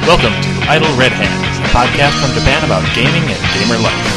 Welcome to Idle Red Hands, a podcast from Japan about gaming and gamer life.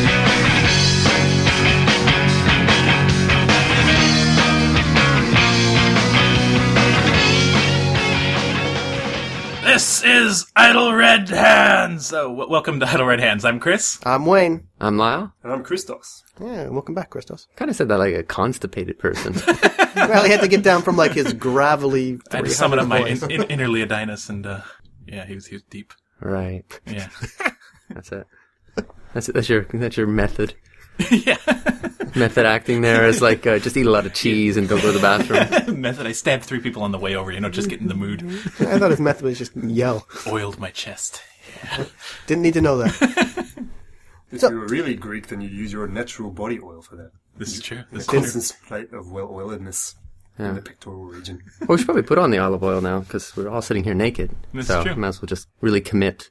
This is Idle Red Hands! Welcome to Idle Red Hands. I'm Chris. I'm Wayne. I'm Lyle. And I'm Christos. Yeah, welcome back, Christos. Kind of said that like a constipated person. Well, he had to get down from like his gravelly. I had to summon up my inner Leonidas, and yeah, he was deep. Right. Yeah. That's it. That's your method. Yeah. Method acting there is like just eat a lot of cheese and don't go to the bathroom. Method. I stabbed 3 people on the way over, just get in the mood. I thought his method was just yell. Oiled my chest. Yeah. Didn't need to know that. If you were really Greek, then you'd use your natural body oil for that. This is true. A constant plate of well-oiledness in the pectoral region. Well, we should probably put on the olive oil now because we're all sitting here naked. This so is true. Might as well just really commit.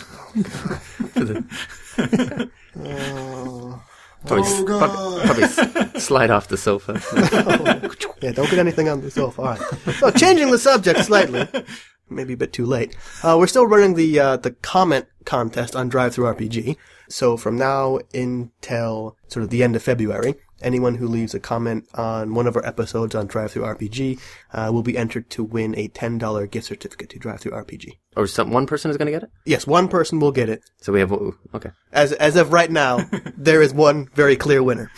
Probably slide off the sofa. Yeah, don't get anything on the sofa. All right. So, changing the subject slightly. Maybe a bit too late. We're still running the comment contest on DriveThruRPG. So from now until sort of the end of February, anyone who leaves a comment on one of our episodes on DriveThruRPG will be entered to win a $10 gift certificate to DriveThruRPG. Or one person is going to get it? Yes, one person will get it. So we have... Okay. As of right now, there is one very clear winner.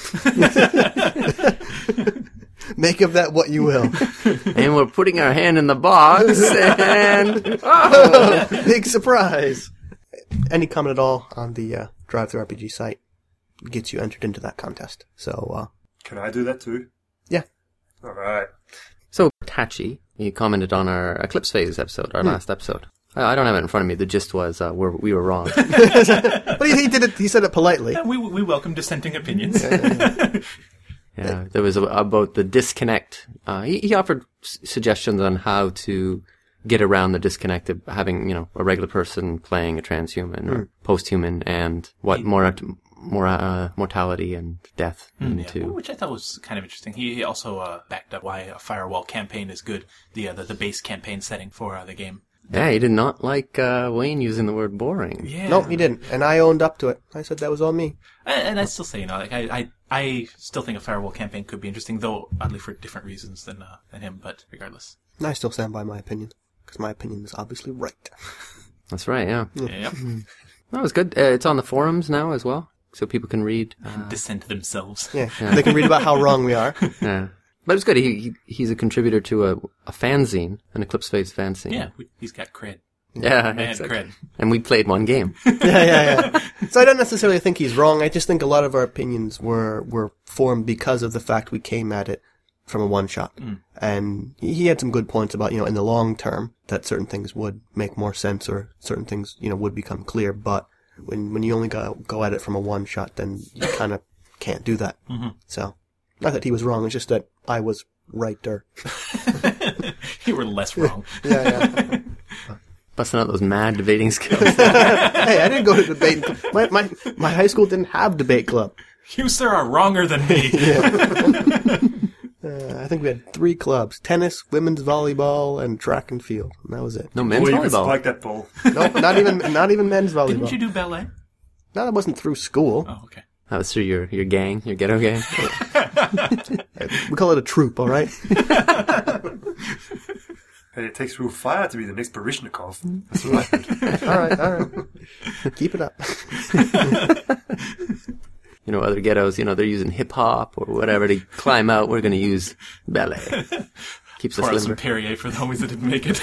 Make of that what you will. And we're putting our hand in the box, and... Oh! Big surprise! Any comment at all on the DriveThruRPG site gets you entered into that contest. So, Can I do that too? Yeah. Alright. So, Tachi, you commented on our Eclipse Phase episode, our last episode. I don't have it in front of me. The gist was we were wrong. But he did it. He said it politely. Yeah, we welcome dissenting opinions. Yeah, there was about the disconnect. He offered suggestions on how to get around the disconnect of having, a regular person playing a transhuman or post-human, and what mortality and death into. Yeah, which I thought was kind of interesting. He also backed up why a firewall campaign is good, the base campaign setting for the game. Yeah, he did not like Wayne using the word boring. Yeah. No, he didn't. And I owned up to it. I said that was all me. And I still say, I still think a firewall campaign could be interesting, though oddly for different reasons than him, but regardless. And I still stand by my opinion, because my opinion is obviously right. That's right, yeah. Yep. That was good. It's on the forums now as well, so people can read. Dissent themselves. Yeah. They can read about how wrong we are. Yeah. But it's good. He's a contributor to a fanzine, an Eclipse Phase fanzine. Yeah, he's got cred. Yeah, Mad exactly. cred. And we played one game. Yeah. So I don't necessarily think he's wrong. I just think a lot of our opinions were formed because of the fact we came at it from a one-shot. And he had some good points about, in the long term, that certain things would make more sense or certain things, would become clear. But when you only go at it from a one-shot, then you kind of can't do that. So, not that he was wrong, it's just that I was righter. You were less wrong. Yeah. Busting out those mad debating skills. Hey, I didn't go to debate. My high school didn't have debate club. You, sir, are wronger than me. I think we had 3 clubs: tennis, women's volleyball, and track and field. And that was it. No men's Or you could volleyball. spike that ball. Nope, not even men's volleyball. Didn't you do ballet? No, that wasn't through school. Oh, okay. That was through your gang, your ghetto gang. We call it a troop, all right? Hey, it takes real fire to be the next Baryshnikov. That's what I heard. All right. Keep it up. Other ghettos, they're using hip hop or whatever to climb out. We're going to use ballet. Keeps us Pour out some limber. Perrier for the homies that didn't make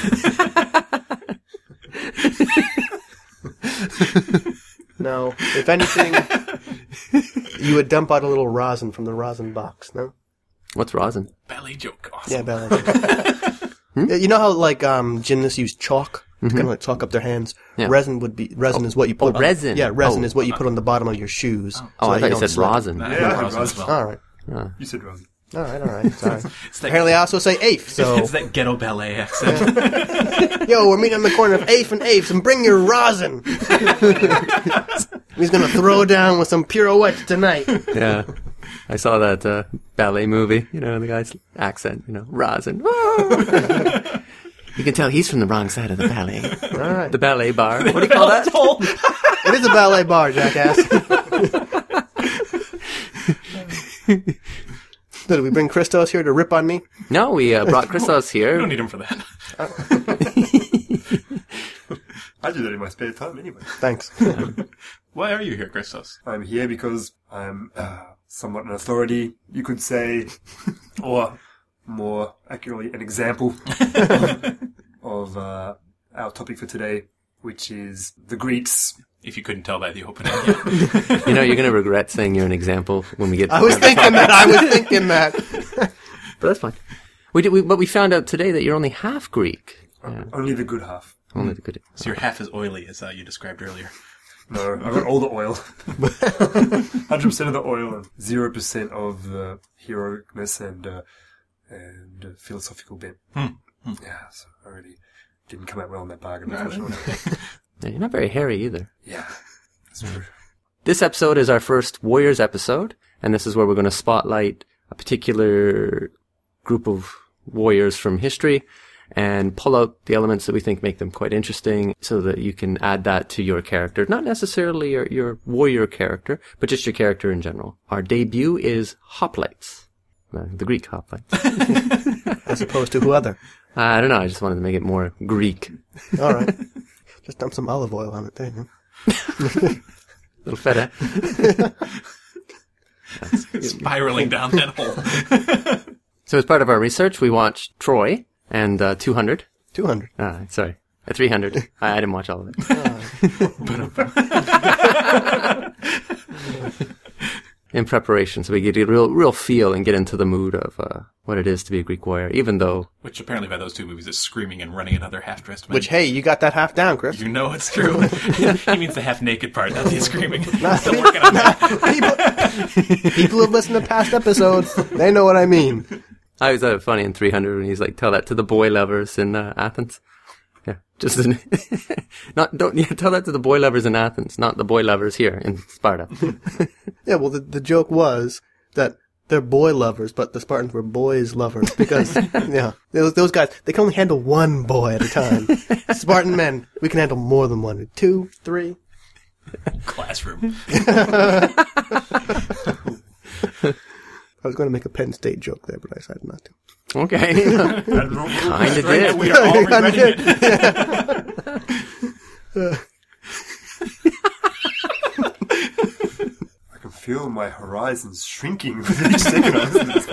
it. No, if anything, you would dump out a little rosin from the rosin box, no? What's rosin? Ballet joke. Awesome. Yeah, ballet. Yeah, you know how, gymnasts use chalk? To kind of like chalk up their hands. Yeah. Resin is what you put. resin. Yeah, resin is what you put on the bottom of your shoes. Oh, I thought you don't said slip. rosin. I Yeah, know I rosin was. as well. All right. You said Rosie. All right. Sorry. It's that, Apparently, I also say AIF. So, it's that ghetto ballet accent. yo, we're meeting on the corner of AIF and AIF, and bring your rosin. He's gonna throw down with some pirouettes tonight. Yeah. I saw that ballet movie, the guy's accent, rosin. You can tell he's from the wrong side of the ballet. All right. The ballet bar. What do you call that? It is a ballet bar, jackass. Did we bring Christos here to rip on me? No, we brought Christos You here. don't need him for that. I do that in my spare time anyway. Thanks. Why are you here, Christos? I'm here because I'm somewhat an authority, you could say, or more accurately, an example of our topic for today, which is the Greeks. If you couldn't tell by the opening. You know, you're going to regret saying you're an example when we get to I was thinking that. But that's fine. But we found out today that you're only half Greek. Yeah, Only the good half. only the good. So you're half as oily as you described earlier. No, I got all the oil. 100% of the oil and 0% of the heroicness and philosophical bent. Yeah, so I really didn't come out well in that bargain, unfortunately. Yeah, you're not very hairy either. Yeah, that's true. This episode is our first Warriors episode, and this is where we're going to spotlight a particular group of warriors from history and pull out the elements that we think make them quite interesting so that you can add that to your character. Not necessarily your warrior character, but just your character in general. Our debut is hoplites. The Greek hoplites. As opposed to who other? I don't know, I just wanted to make it more Greek. All right. Just dump some olive oil on it there. Little feta. Spiraling down that hole. So as part of our research, we watched Troy and 200. 200. Sorry. 300. I didn't watch all of it. In preparation, so we get a real feel and get into the mood of what it is to be a Greek warrior, even though... Which apparently by those two movies is screaming and running at other half-dressed men. Which, hey, you got that half down, Chris. You know it's true. He means the half-naked part, not the screaming. Still working on that. People who've listened to past episodes, they know what I mean. I always thought it funny in 300 when he's like, tell that to the boy lovers in Athens. Yeah, just tell that to the boy lovers in Athens, not the boy lovers here in Sparta. Yeah, well, the joke was that they're boy lovers, but the Spartans were boys lovers because, yeah, those guys, they can only handle one boy at a time. Spartan men, we can handle more than one. 2, 3. Classroom. I was going to make a Penn State joke there, but I decided not to. Okay. Kind of did. We are all regretting it. I can feel my horizons shrinking with each second I listen to this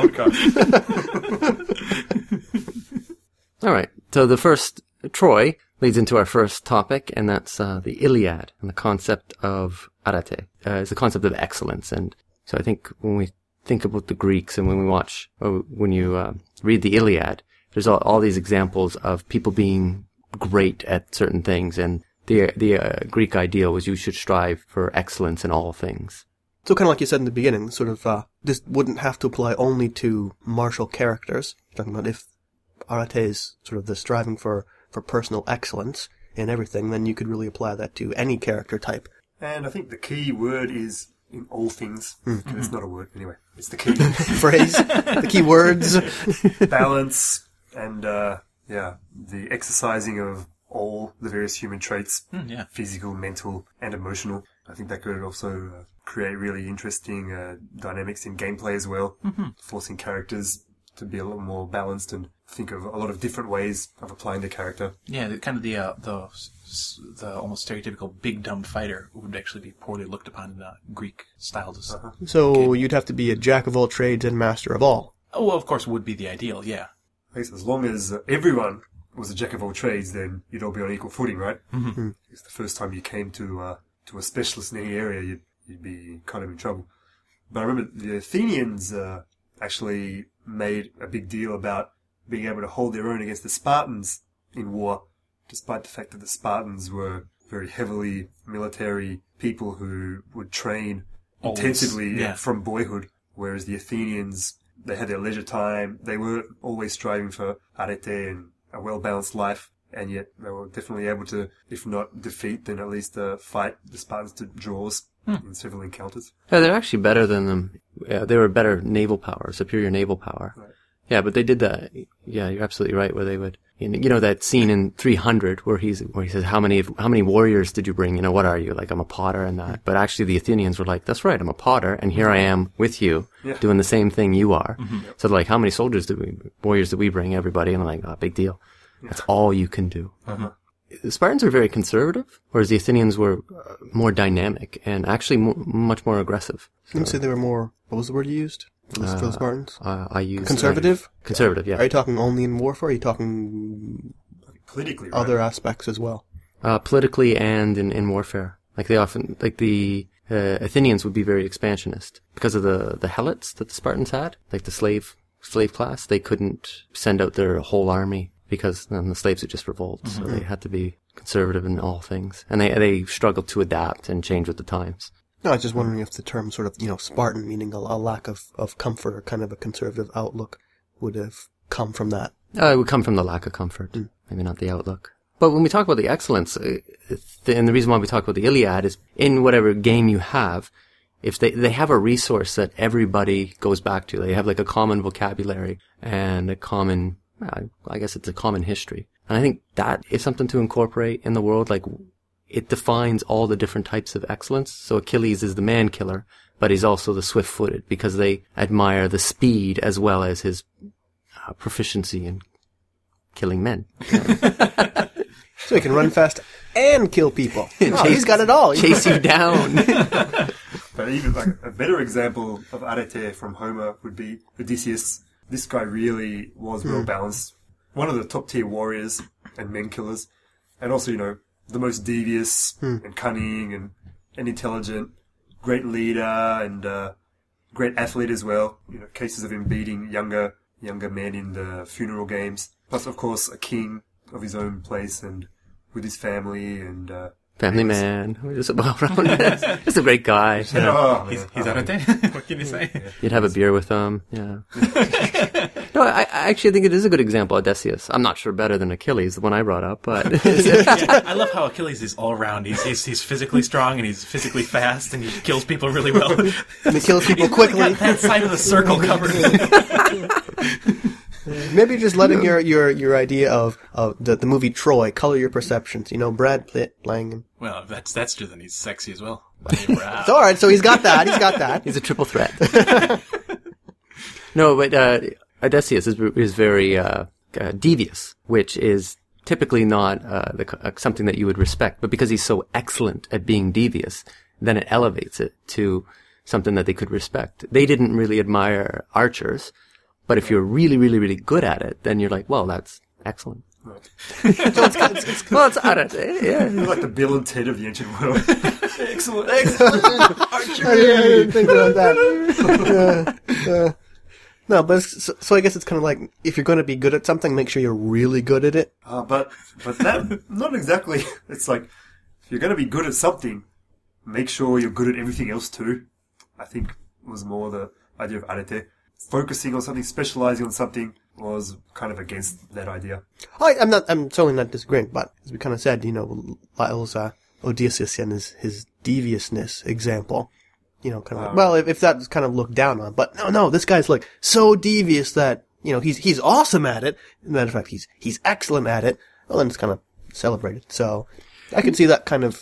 podcast. All right. So the first, Troy, leads into our first topic, and that's the Iliad and the concept of arete. It's the concept of excellence. And so I think when we think about the Greeks and when we watch, or when you read the Iliad, there's all these examples of people being great at certain things, and the Greek ideal was you should strive for excellence in all things. So kind of like you said in the beginning, sort of, this wouldn't have to apply only to martial characters. Talking about if arete is sort of the striving for personal excellence in everything, then you could really apply that to any character type. And I think the key word is in all things. It's not a word, anyway. It's the key. Phrase, the key words. Balance and, the exercising of all the various human traits. Yeah. Physical, mental, and emotional. I think that could also create really interesting dynamics in gameplay as well. Forcing characters to be a lot more balanced and think of a lot of different ways of applying the character. Yeah, the almost stereotypical big dumb fighter would actually be poorly looked upon in Greek styles. So you'd have to be a jack of all trades and master of all. Oh, well, of course, would be the ideal, yeah. I guess as long as everyone was a jack of all trades, then you'd all be on equal footing, right? It's the first time you came to a specialist in any area, you'd be kind of in trouble. But I remember the Athenians actually made a big deal about being able to hold their own against the Spartans in war, despite the fact that the Spartans were very heavily military people who would train intensively from boyhood, whereas the Athenians, they had their leisure time. They were always striving for arete and a well-balanced life, and yet they were definitely able to, if not defeat, then at least fight the Spartans to draws in several encounters. Yeah, they're actually better than them. Yeah, they were better naval power, superior naval power. Right. Yeah, but they did that. Yeah, you're absolutely right, where they would You know that scene in 300 where he says, how many warriors did you bring? You know, what are you? Like, I'm a potter and that. But actually the Athenians were like, that's right, I'm a potter, and here I am with you, doing the same thing you are. So they're like, how many warriors did we bring? Everybody. And I'm like, oh, big deal. That's all you can do. The Spartans were very conservative, whereas the Athenians were more dynamic and actually much more aggressive. So, you say they were more, what was the word you used for the Spartans? I used conservative? Conservative, yeah. Are you talking only in warfare, or are you talking politically, right? other aspects as well? Politically and in warfare. Like they often, like the Athenians would be very expansionist. Because of the helots that the Spartans had, like the slave class, they couldn't send out their whole army because then the slaves would just revolt. So they had to be conservative in all things. And they struggled to adapt and change with the times. No, I was just wondering if the term sort of, Spartan, meaning a lack of comfort or kind of a conservative outlook, would have come from that. It would come from the lack of comfort, maybe not the outlook. But when we talk about the excellence, and the reason why we talk about the Iliad is in whatever game you have, if they have a resource that everybody goes back to. They have like a common vocabulary and a common, I guess it's a common history. And I think that is something to incorporate in the world. Like, it defines all the different types of excellence. So Achilles is the man killer, but he's also the swift-footed because they admire the speed as well as his proficiency in killing men. So he can run fast and kill people. He's got it all. Chase you down. But even like a better example of arete from Homer would be Odysseus. This guy really was well balanced. One of the top tier warriors and men killers. And also, the most devious and cunning and intelligent. Great leader and great athlete as well. Cases of him beating younger men in the funeral games. Plus, of course, a king of his own place and with his family and... family man. Just a great guy. He's arete. What can you say? You'd have a beer with him. Yeah. No, I actually think it is a good example, Odysseus. I'm not sure better than Achilles, the one I brought up, but... I love how Achilles is all around. He's physically strong and he's physically fast and he kills people really well. And he kills people quickly. Got that side of the circle covered. Maybe you're just letting your idea of the movie Troy color your perceptions. Brad Pitt playing him. Well, that's true. Then he's sexy as well. It's all right. So he's got that. He's a triple threat. No, but Odysseus is very devious, which is typically not something that you would respect. But because he's so excellent at being devious, then it elevates it to something that they could respect. They didn't really admire archers. But if you're really, really, really good at it, then you're like, well, that's excellent. Right. It's arete, yeah. You're like the Bill and Ted of the ancient world. Excellent. Archery. I didn't think about that. No, but so I guess it's kind of like, if you're going to be good at something, make sure you're really good at it. But that, not exactly. It's like, if you're going to be good at something, make sure you're good at everything else too. I think was more the idea of arete. Focusing on something, specializing on something was kind of against that idea. I'm certainly not disagreeing, but as we kind of said, Lyle's Odysseus and his deviousness example, kind of well, if that's kind of looked down on, but no, this guy's like so devious that, he's awesome at it. As a matter of fact, he's excellent at it. Well, then it's kind of celebrated. So I could see that kind of,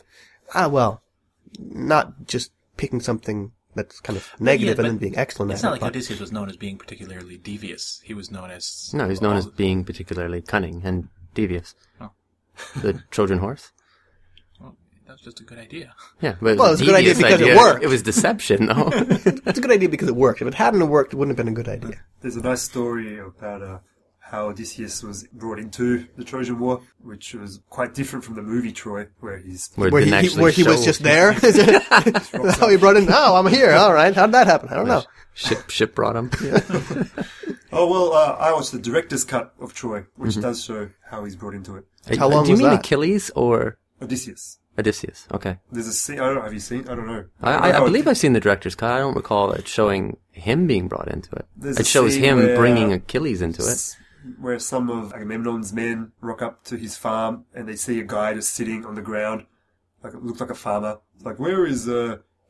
not just picking something that's kind of negative and then being excellent at it. It's not like Odysseus was known as being particularly devious. He was known as... No, he's known as being particularly cunning and devious. Oh. The Trojan horse? Well, that was just a good idea. Yeah, but well, it was a good idea because it worked. It was deception, though. It's a good idea because it worked. If it hadn't worked, it wouldn't have been a good idea. There's a nice story about how Odysseus was brought into the Trojan War, which was quite different from the movie Troy, where he was just there. That's how he brought in. Oh, I'm here. All right. How did that happen? I don't know. Ship brought him. Oh well, I watched the director's cut of Troy, which does show how he's brought into it. How long was that? Do you mean Achilles or Odysseus? Odysseus. Okay. There's a scene. I don't know. Have you seen? I don't know. I believe I've seen the director's cut. I don't recall it showing him being brought into it. It shows him bringing Achilles into it. Where some of Agamemnon's men rock up to his farm and they see a guy just sitting on the ground, like it looks like a farmer. It's like, where is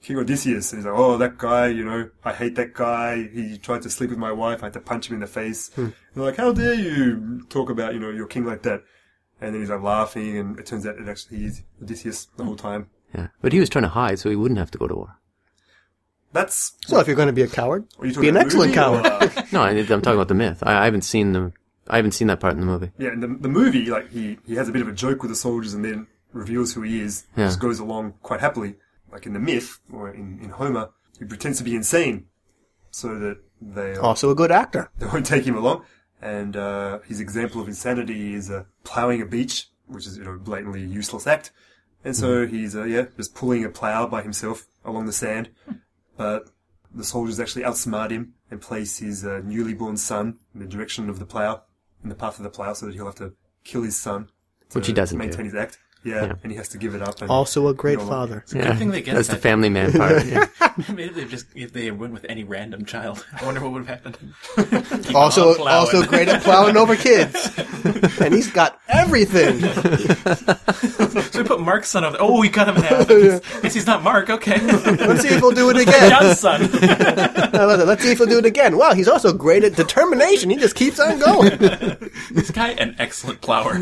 King Odysseus, and he's like, oh, that guy, I hate that guy. He tried to sleep with my wife. I had to punch him in the face. And they're like, how dare you talk about, your king like that? And then he's like laughing, and it turns out it actually is Odysseus the whole time. Yeah. But he was trying to hide so he wouldn't have to go to war. That's... So if you're going to be a coward, Are you talking be an about excellent movie coward. or, No, I'm talking about the myth. I haven't seen that part in the movie. Yeah, in the movie, like, he has a bit of a joke with the soldiers and then reveals who he is. Yeah. Just goes along quite happily. Like in the myth, or in Homer, he pretends to be insane so that they Also a good actor. won't take him along. And his example of insanity is ploughing a beach, which is, blatantly a useless act. And so he's, just pulling a plough by himself along the sand. But the soldiers actually outsmart him and place his newly born son in the direction of the plough, in the path of the plough, so that he'll have to kill his son. Which he doesn't maintain do. his act. Yeah, and he has to give it up. And, Also a great father. It's a good thing they get That's that. the family man part. Yeah. Maybe if they went with any random child, I wonder what would have happened. Keep Also on plowing. great at plowing over kids. And he's got everything. So we put Mark's son over there. Oh, we cut him in half. Guess he's not Mark. Okay. Let's see if he'll do it again. John's son. Let's see if he'll do it again. Wow, he's also great at determination. He just keeps on going. This guy, an excellent plower.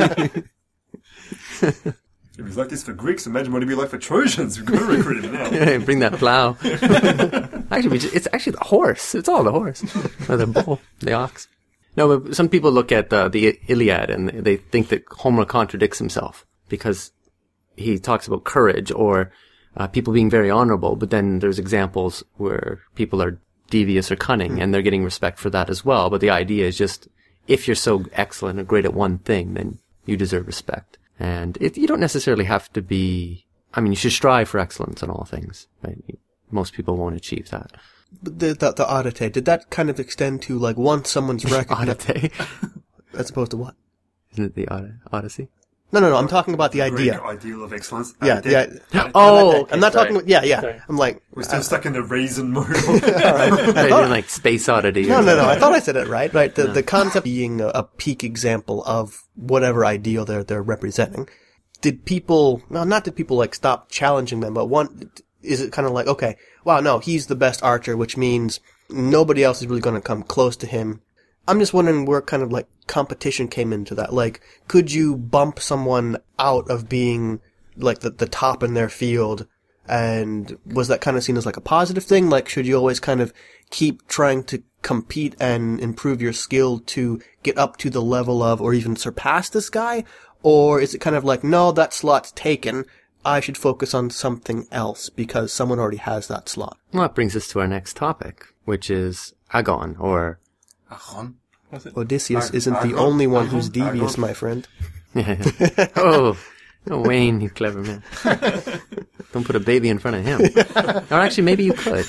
if he's like this for Greeks, imagine what he'd be like for Trojans. We've got to recruit him now. Yeah, bring that plow. Actually, it's actually the horse. It's all the horse. Or the bull, the ox. No, but some people look at the Iliad and they think that Homer contradicts himself because he talks about courage or people being very honorable, but then there's examples where people are devious or cunning and they're getting respect for that as well. But the idea is just, if you're so excellent and great at one thing, then you deserve respect. And you don't necessarily have to be, you should strive for excellence in all things, right? Most people won't achieve that. But the oddity, did that kind of extend to, like, once someone's recognized... Oddity. As opposed to what? Isn't it the Odyssey? No, I'm talking about the idea. Greek ideal of excellence. Yeah, yeah. Oh, I'm not talking about... Yeah. Sorry. I'm like... We're still stuck in the raisin mode. I didn't like Space Oddity. No. I thought I said it right. Right. The concept being a peak example of whatever ideal they're representing. Did people like stop challenging them? But is it kind of like, okay, wow, no, he's the best archer, which means nobody else is really going to come close to him. I'm just wondering where kind of like competition came into that. Like, could you bump someone out of being like the top in their field? And was that kind of seen as like a positive thing? Like, should you always kind of keep trying to compete and improve your skill to get up to the level of, or even surpass this guy? Or is it kind of like, no, that slot's taken, I should focus on something else because someone already has that slot? Well, that brings us to our next topic, which is Agon, or... Agon? Was it? Odysseus isn't the Agon? only one who's Agon? devious, my friend. Oh, Wayne, you clever man. Don't put a baby in front of him. Or actually, maybe you could.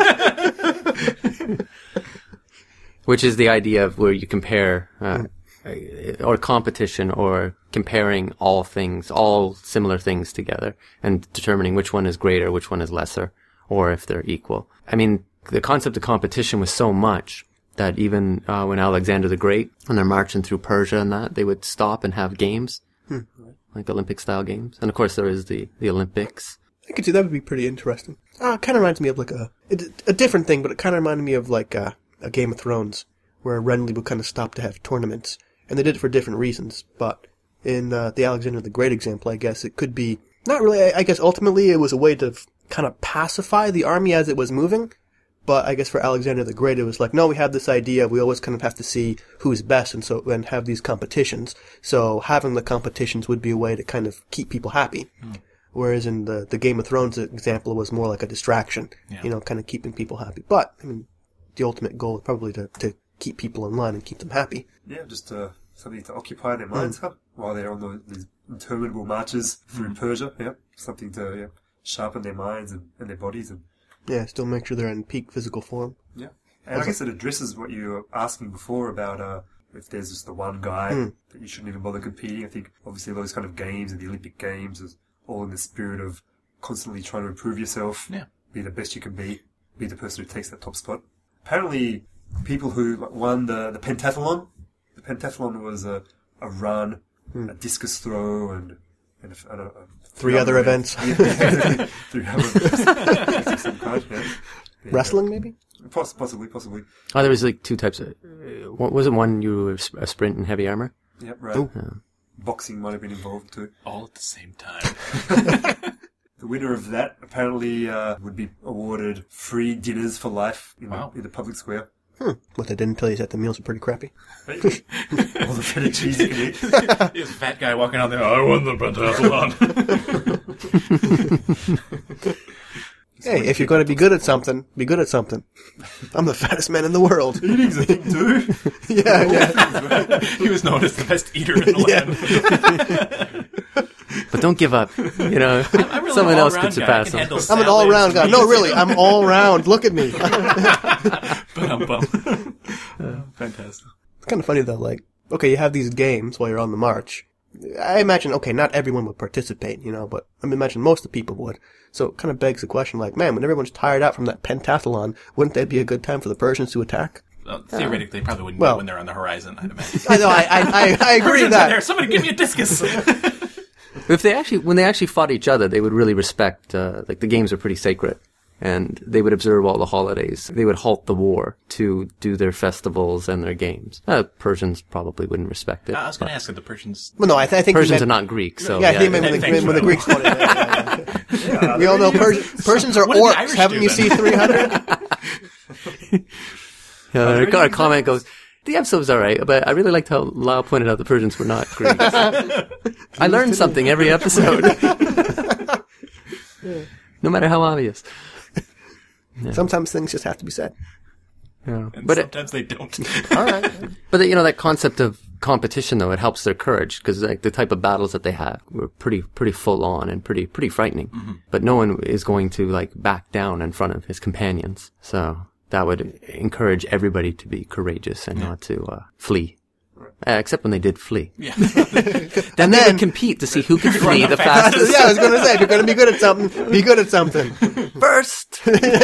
Which is the idea of where you compare, or competition, or comparing all similar things together, and determining which one is greater, which one is lesser, or if they're equal. The concept of competition was so much that even when Alexander the Great, when they're marching through Persia and that, they would stop and have games, like Olympic-style games. And of course there is the Olympics. I could see that would be pretty interesting. It kind of reminds me of like a different thing, but it kind of reminded me of like a Game of Thrones, where Renly would kind of stop to have tournaments, and they did it for different reasons. But in the Alexander the Great example, I guess it could be not really. I guess ultimately it was a way to kind of pacify the army as it was moving. But I guess for Alexander the Great, it was like, no, we have this idea. We always kind of have to see who's best, and have these competitions. So having the competitions would be a way to kind of keep people happy. Whereas in the Game of Thrones example, it was more like a distraction, kind of keeping people happy. But the ultimate goal is probably to keep people in line and keep them happy. Yeah, just something to occupy their minds while they're on these interminable marches through Persia. Yeah, something to sharpen their minds and their bodies and. Yeah, still make sure they're in peak physical form. Yeah. And I guess it addresses what you were asking before about if there's just the one guy that you shouldn't even bother competing. I think obviously those kind of games and the Olympic Games is all in the spirit of constantly trying to improve yourself, be the best you can be the person who takes that top spot. Apparently, people who won the pentathlon was a run, a discus throw, and and Three other events. Three other events of some kind, yeah. Wrestling, maybe? Possibly. Oh, there was like two types of... wasn't one you were a sprint in heavy armor? Yep, right. Ooh. Boxing might have been involved too. All at the same time. The winner of that apparently would be awarded free dinners for life in the public square. What they didn't tell you is that the meals are pretty crappy. All the feta cheese you can eat. There's a fat guy walking out there, I won the pentathlon. Hey, if you're going to be good at something, be good at something. I'm the fattest man in the world. Eating's a thing too. Yeah. He was known as the best eater in the land. But don't give up. You know, I'm really someone an else all-round could guy. I surpass can him. handle I'm an all-round guy. No, really, I'm all-round. Look at me. Fantastic. It's kind of funny, though, like, okay, you have these games while you're on the march. I imagine, okay, not everyone would participate, you know, but I imagine most of the people would. So it kind of begs the question, like, man, when everyone's tired out from that pentathlon, wouldn't that be a good time for the Persians to attack? Theoretically, they probably wouldn't Well- know when they're on the horizon, I'd imagine. I know, I agree with Persians are there. that. Somebody give me a discus. If they actually, when they actually fought each other, they would really respect, like the games are pretty sacred. And they would observe all the holidays. They would halt the war to do their festivals and their games. Persians probably wouldn't respect it. I was going to ask if the Persians... Well, no, I think Persians he are meant, not Greek, so yeah, I think he meant Thanks when for the Greeks wanted it. Yeah. We all know Persians are What did the orcs. Irish Haven't do you then? seen 300? our comment goes, the episode's alright, but I really liked how Lyle pointed out the Persians were not Greeks. I learned something every episode. No matter how obvious. Sometimes things just have to be said. Yeah. And But sometimes they don't. All right. But you know, that concept of competition, though, it helps their courage, because like the type of battles that they have were pretty full on and pretty frightening. Mm-hmm. But no one is going to like back down in front of his companions. So that would encourage everybody to be courageous and not to flee. Except when they did flee. Yeah. Then they would compete to see who could flee the fastest. Yeah, I was going to say, if you're going to be good at something, be good at something. First!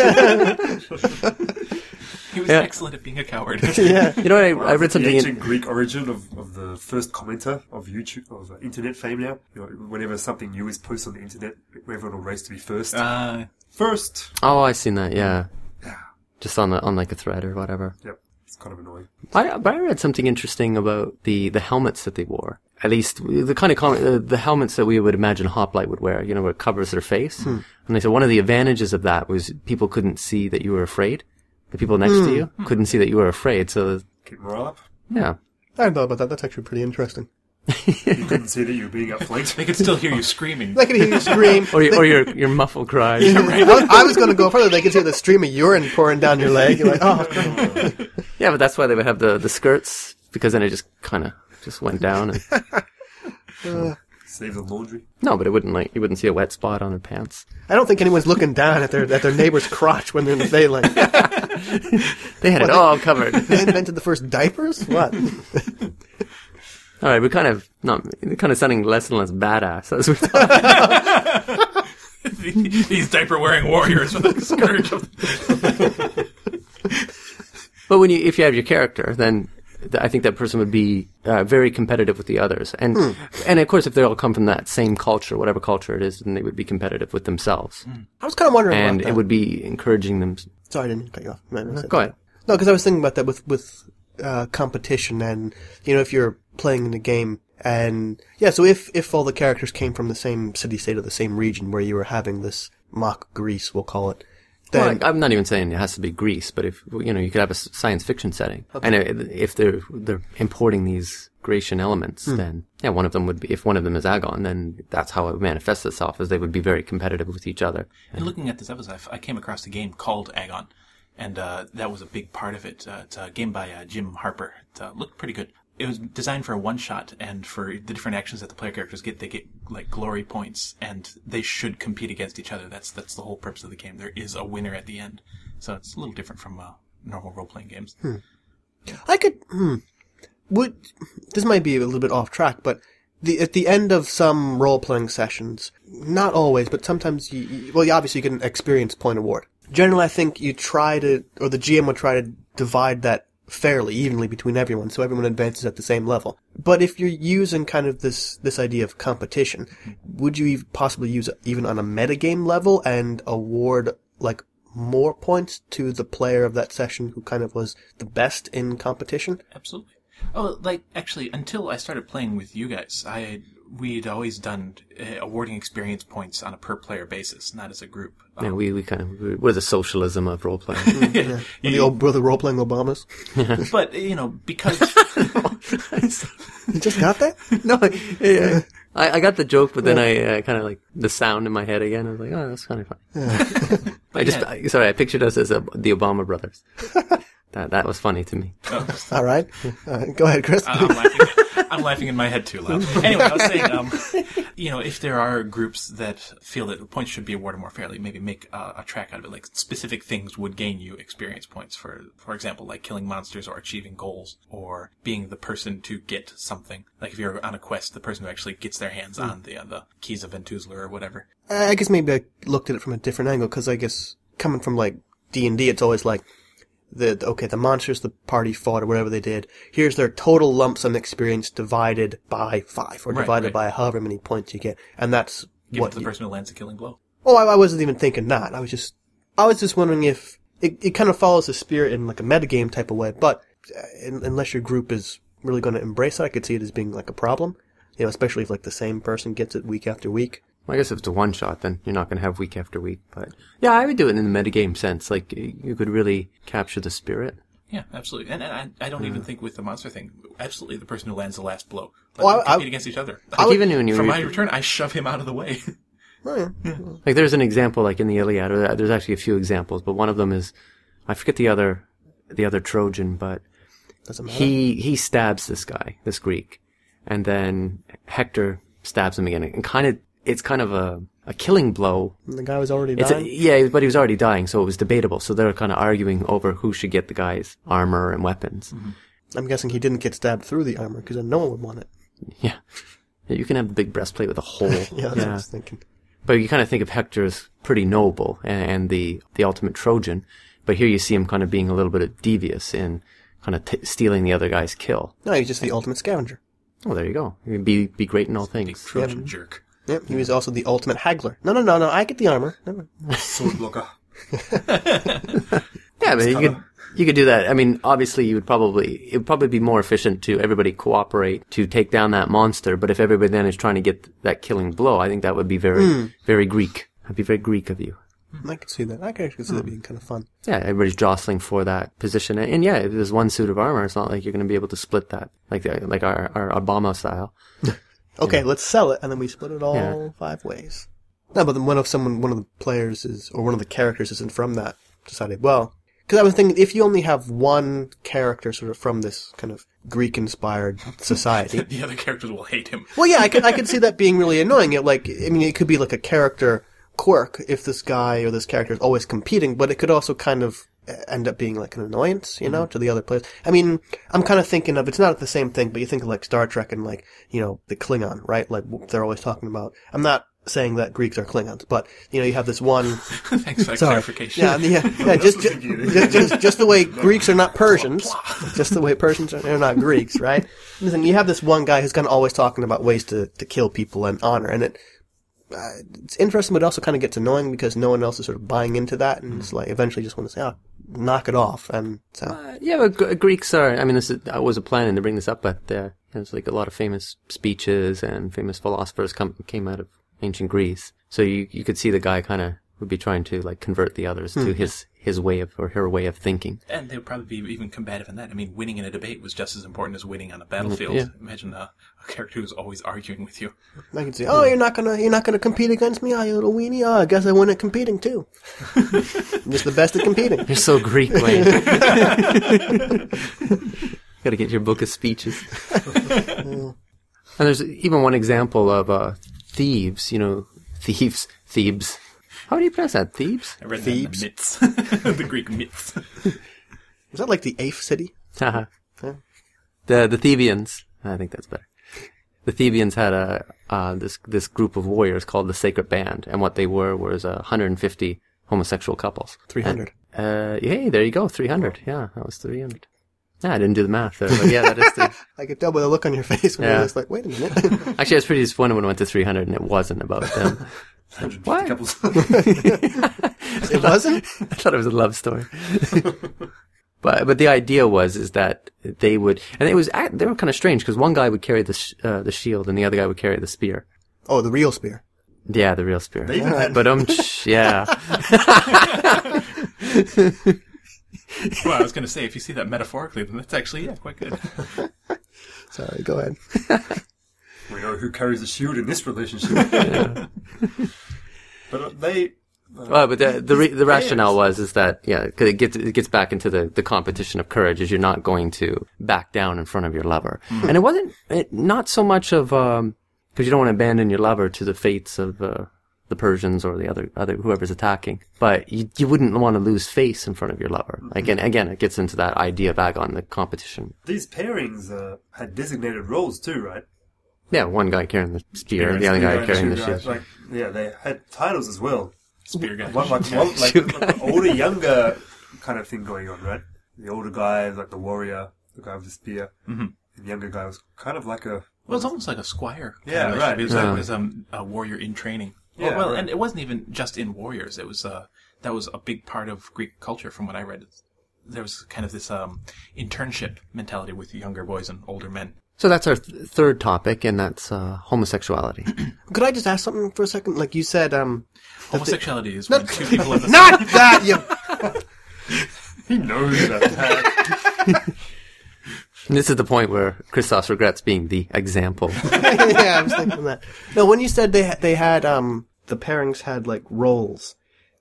He was excellent at being a coward. Yeah. You know, I read The something ancient Greek origin of the first commenter of YouTube, of internet fame now. You know, whenever something new is posted on the internet, everyone will race to be first. First! Oh, I've seen that, yeah. Just on like a thread or whatever. Yep. It's kind of annoying. But I read something interesting about the helmets that they wore. At least the kind of the helmets that we would imagine Hoplite would wear, you know, where it covers their face. And they said one of the advantages of that was people couldn't see that you were afraid. The people next to you couldn't see that you were afraid. So, Keep morale up. yeah. I hadn't thought about that. That's actually pretty interesting. You couldn't see that you were being outflanked. They could still hear you screaming. They could hear you scream. Or your muffled cries. I was going to go further. They could hear the stream of urine pouring down your leg. You're like, oh. Yeah, but that's why they would have the skirts, because then it just kind of just went down. And, Save the laundry. no, but it wouldn't you wouldn't see a wet spot on their pants. I don't think anyone's looking down at their neighbor's crotch when they're in the daylight. They had it all covered. They invented the first diapers? What? All right, we're kind of sounding less and less badass as we talk. These diaper-wearing warriors with a scourge of... But if you have your character, then I think that person would be very competitive with the others, and of course, if they all come from that same culture, whatever culture it is, then they would be competitive with themselves, I was kind of wondering and about that. it would be encouraging them. Sorry, I didn't cut you off. Go ahead. No, because I was thinking about that with competition, and you know, if you're playing in the game, and yeah, so if all the characters came from the same city-state or the same region where you were having this mock Greece, we'll call it, then Well, I'm not even saying it has to be Greece, but if you know, you could have a science fiction setting, and if they're importing these Grecian elements, then yeah, one of them would be, if one of them is Agon, then that's how it manifests itself, as they would be very competitive with each other. And looking at this episode, I came across a game called Agon, and that was a big part of it. It's a game by Jim Harper. It looked pretty good. It was designed for a one-shot, and for the different actions that the player characters get, they get like glory points, and they should compete against each other. That's the whole purpose of the game. There is a winner at the end, so it's a little different from normal role-playing games. I could. This might be a little bit off track, but at the end of some role-playing sessions, not always, but sometimes you obviously get an experience point award. Generally, I think you try to, or the GM would try to divide that fairly, evenly between everyone, so everyone advances at the same level. But if you're using kind of this idea of competition, would you possibly use it even on a metagame level and award, like, more points to the player of that session who kind of was the best in competition? Absolutely. Oh, like, actually, until I started playing with you guys, we'd always done awarding experience points on a per-player basis, not as a group. Yeah, we're the socialism of role-playing. We're the role-playing Obamas. But, because... You just got that? No, I got the joke, but then I kind of like the sound in my head again. I was like, oh, that's kind of funny. I pictured us as the Obama brothers. That was funny to me. Oh. All right. Go ahead, Chris. I'm laughing in my head too loud. Anyway, I was saying, if there are groups that feel that points should be awarded more fairly, maybe make a track out of it. Like specific things would gain you experience points. For example, like killing monsters or achieving goals or being the person to get something. Like if you're on a quest, the person who actually gets their hands on the keys of Ventuzler or whatever. I guess maybe I looked at it from a different angle, because I guess coming from like D&D, it's always like, the monsters the party fought or whatever they did, here's their total lump sum experience divided by 5 or divided by however many points you get, and that's Give it to the person who lands a killing blow. Oh, I wasn't even thinking that. I was just wondering if it kind of follows the spirit in like a metagame type of way, but unless your group is really going to embrace it, I could see it as being like a problem, especially if like the same person gets it week after week. Well, I guess if it's a one-shot, then you're not going to have week after week. But yeah, I would do it in the metagame sense. Like, you could really capture the spirit. Yeah, absolutely. And I don't even think with the monster thing, absolutely the person who lands the last blow. Compete against each other. Even when for my return, I shove him out of the way. Oh, yeah. Like, there's an example, like in the Iliad, or there's actually a few examples, but one of them is, I forget the other Trojan, but he stabs this guy, this Greek, and then Hector stabs him again, and it's kind of a killing blow. And the guy was already dying? But he was already dying, so it was debatable. So they're kind of arguing over who should get the guy's armor and weapons. Mm-hmm. I'm guessing he didn't get stabbed through the armor, because then no one would want it. Yeah. You can have the big breastplate with a hole. That's what I was thinking. But you kind of think of Hector as pretty noble and the ultimate Trojan. But here you see him kind of being a little bit devious in kind of stealing the other guy's kill. No, he's just the ultimate scavenger. Oh, there you go. You can be great in all things. Big Trojan jerk. Yep, he was also the ultimate haggler. No, I get the armor. Never. Sword blocker. Yeah, but you could do that. I mean, obviously it would probably be more efficient to everybody cooperate to take down that monster, but if everybody then is trying to get that killing blow, I think that would be very, very Greek. That'd be very Greek of you. I could see that. I could actually see that being kind of fun. Yeah, everybody's jostling for that position. And yeah, if there's one suit of armor, it's not like you're going to be able to split that, like our Obama style. Okay, let's sell it, and then we split it all 5 ways. No, but then one of the players one of the characters isn't from that society. Well, because I was thinking, if you only have one character sort of from this kind of Greek-inspired society, the other characters will hate him. Well, yeah, I could see that being really annoying. It could be like a character quirk if this guy or this character is always competing, but it could also kind of end up being like an annoyance, to the other players. I mean, I'm kind of thinking of, it's not the same thing, but you think of like Star Trek and like, the Klingon, right? Like they're always talking about, I'm not saying that Greeks are Klingons, but you have this one. Thanks for that clarification. Yeah, just the way Greeks are not Persians, just the way Persians are not Greeks, right? Listen, you have this one guy who's kind of always talking about ways to kill people and honor, and it's interesting, but it also kind of gets annoying because no one else is sort of buying into that, and it's like eventually just want to say, knock it off, and so. But Greeks are. I mean, I wasn't planning to bring this up, but there's like a lot of famous speeches and famous philosophers came out of ancient Greece. So you could see the guy kind of would be trying to like convert the others to his way of, or her way of thinking. And they would probably be even combative in that. I mean, winning in a debate was just as important as winning on a battlefield. Yeah. Imagine a character who's always arguing with you. I can see, you're not gonna compete against me, you little weenie? I guess I win at competing too. I'm just the best at competing. You're so Greek, Wayne. Gotta get your book of speeches. And there's even one example of thieves, Thebes. How do you pronounce that? Thebes? I read Thebes? that in the myths. The Greek myths. Is that like the 8th city? The Thebians. I think that's better. The Thebians had this group of warriors called the Sacred Band, and what they were was 150 homosexual couples. 300. Hey, there you go, 300. Yeah, that was 300. Yeah, I didn't do the math there, but yeah, that is the... I could tell by the look on your face when Yeah. you're just like, wait a minute. Actually, I was pretty disappointed when I went to 300 and it wasn't about them. 150 What? couples. It wasn't? I thought it was a love story. But the idea is that they would, and they were kind of strange because one guy would carry the shield and the other guy would carry the spear. Oh, the real spear. Yeah, the real spear. They even had- But yeah. Well, I was going to say, if you see that metaphorically, then that's actually, quite good. Sorry, go ahead. We know who carries the shield in this relationship. But they... But the rationale is that, yeah, 'cause it gets back into the competition of courage, is you're not going to back down in front of your lover. And it wasn't, not so much of, because you don't want to abandon your lover to the fates of, the Persians or the other whoever's attacking. But you wouldn't want to lose face in front of your lover. Again, it gets into that idea of Agon, the competition. These pairings had designated roles too, right? Yeah, one guy carrying the spear, the other guy carrying the shield. Like, yeah, they had titles as well. Spear guy. Like older, younger kind of thing going on, right? The older guy, like the warrior, the guy with the spear. Mm-hmm. And the younger guy was kind of like a... Well, it's almost like a squire. Yeah, of. right. It was, Yeah. it was a warrior in training. Yeah, well, right. and it wasn't even just in warriors. It was that was a big part of Greek culture, from what I read. There was kind of this internship mentality with younger boys and older men. So that's our third topic, and that's homosexuality. Could I just ask something for a second? Like you said, Homosexuality is when two people have the not that you. He knows that. And this is the point where Christos regrets being the example. Yeah, I was thinking that. No, when you said they had the pairings had like roles,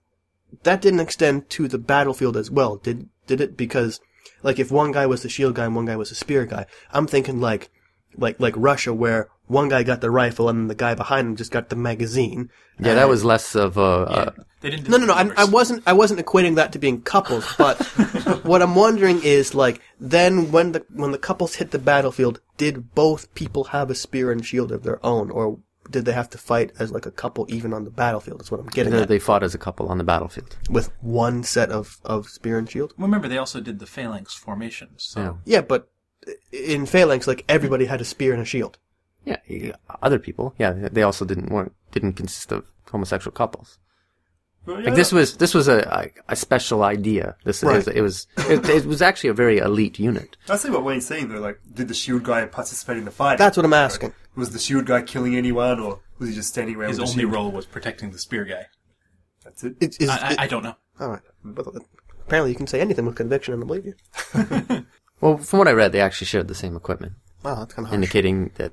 that didn't extend to the battlefield as well, did it? Because like if one guy was the shield guy and one guy was the spear guy, I'm thinking like Russia, where one guy got the rifle and the guy behind him just got the magazine. Yeah, that was less of They didn't. No. I wasn't equating that to being couples, but what I'm wondering is like then when the couples hit the battlefield, did both people have a spear and shield of their own, or did they have to fight as like a couple even on the battlefield? That's what I'm getting at. they fought as a couple on the battlefield. With one set of spear and shield. Remember, they also did the phalanx formation. So Yeah. Yeah, but in phalanx, like everybody had a spear and a shield. Yeah, other people. Yeah, they also didn't consist of homosexual couples. Well, Like this was a special idea. Right. It was actually a very elite unit. I see what Wayne's saying though. Like, did the shield guy participate in the fight? That's what I'm asking. Was the shield guy killing anyone, or was he just standing around his with the only shield? role was protecting the spear guy. That's it. I don't know. All right. But apparently, you can say anything with conviction, and I believe you. Well, from what I read, they actually shared the same equipment, Wow, that's kind of harsh. indicating that.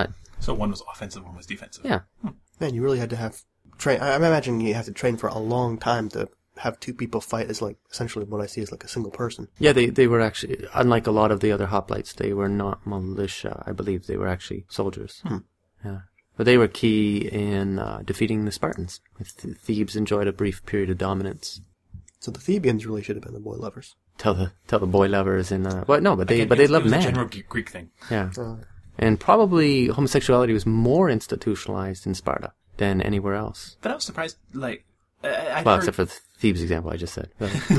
So one was offensive, one was defensive. Yeah. Man, you really had to have train. I'm imagining you have to train for a long time to have two people fight as like essentially what I see as like a single person. Yeah, they were actually, unlike a lot of the other hoplites, they were not militia, I believe. They were actually soldiers. Yeah. But they were key in defeating the Spartans. Thebes enjoyed a brief period of dominance. So the Thebians really should have been the boy lovers. Tell the boy lovers in but they Again, loved it was men. a general Greek thing. Yeah. And probably homosexuality was more institutionalized in Sparta than anywhere else. But I was surprised, like, I'd Well, heard, except for the Thebes example I just said.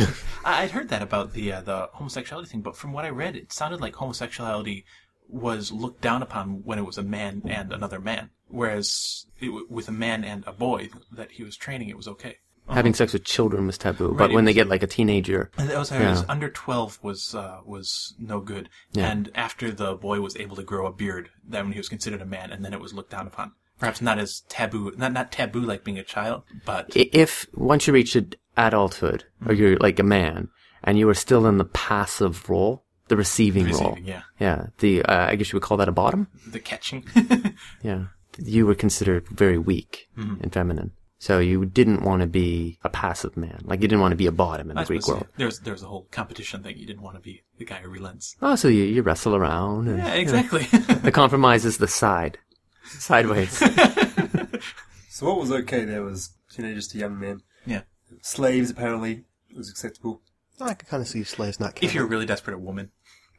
I'd heard that about the homosexuality thing, but from what I read, it sounded like homosexuality was looked down upon when it was a man and another man, whereas with a man and a boy that he was training, it was okay. Having sex with children was taboo, Right, but it when they was- get like a teenager, And that was, Yeah. under 12 was no good. Yeah. And after the boy was able to grow a beard, then he was considered a man, and then it was looked down upon. Perhaps not as taboo, not taboo like being a child, but if once you reach adulthood, or you're like a man, and you are still in the passive role, the receiving role, yeah, I guess you would call that a bottom. the catching. Yeah, you were considered very weak and feminine. So you didn't want to be a passive man. Like, you didn't want to be a bottom in the Greek world. There's a whole competition thing. You didn't want to be the guy who relents. Oh, so you wrestle around. And, Yeah, exactly. the compromise is the sideways. So what was okay there was teenagers to young men. Yeah. Slaves, apparently, was acceptable. I can kind of see slaves not. If you're a really desperate woman.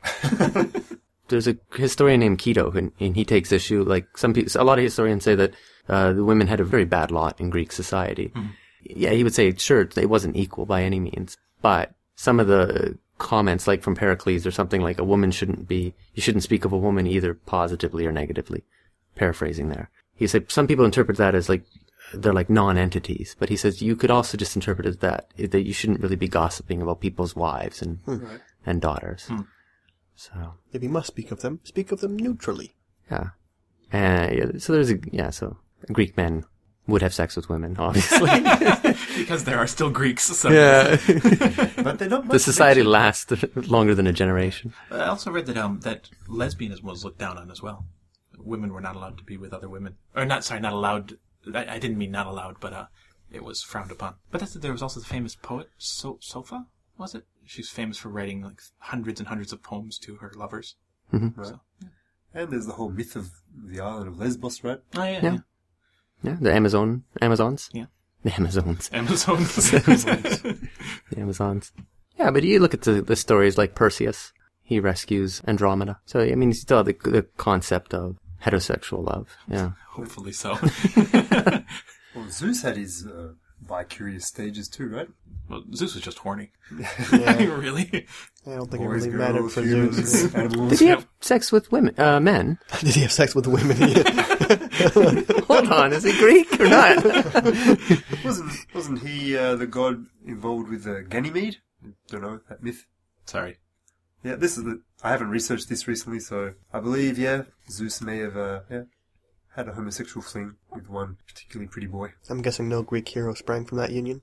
There's a historian named Keto, and he takes issue. Like a lot of historians say that the women had a very bad lot in Greek society. Yeah, he would say, sure, it wasn't equal by any means, but some of the comments like from Pericles or something like you shouldn't speak of a woman either positively or negatively. Paraphrasing there. He said some people interpret that as like, they're like non-entities, but he says you could also just interpret it as that you shouldn't really be gossiping about people's wives and daughters. So. If you must speak of them neutrally. Yeah. So Greek men would have sex with women, obviously. Because there are still Greeks. So. Yeah. But they don't. The society lasts longer than a generation. I also read that lesbianism was looked down on as well. Women were not allowed to be with other women. Or not allowed. I didn't mean not allowed, but it was frowned upon. But there was also the famous poet, Sophia, was it? She's famous for writing like hundreds and hundreds of poems to her lovers. Mm-hmm. Right. So, yeah. And there's the whole myth of the island of Lesbos, right? Oh, yeah. Yeah, the Amazons. Yeah. The Amazons. The Amazons. Yeah, but you look at the stories like Perseus. He rescues Andromeda. So, I mean, you still have the concept of heterosexual love. Yeah. Hopefully so. Well, Zeus had his bi-curious stages too, right? Well, Zeus was just horny. Yeah. Really? I don't think Boys, it really mattered girls, for humans, Zeus. animals. Did he have sex with women, men? Did he have sex with women? Hold on, is he Greek or not? Wasn't he the god involved with Ganymede? Don't know that myth. Sorry. Yeah, I haven't researched this recently, so I believe Zeus may have had a homosexual fling with one particularly pretty boy. I'm guessing no Greek hero sprang from that union.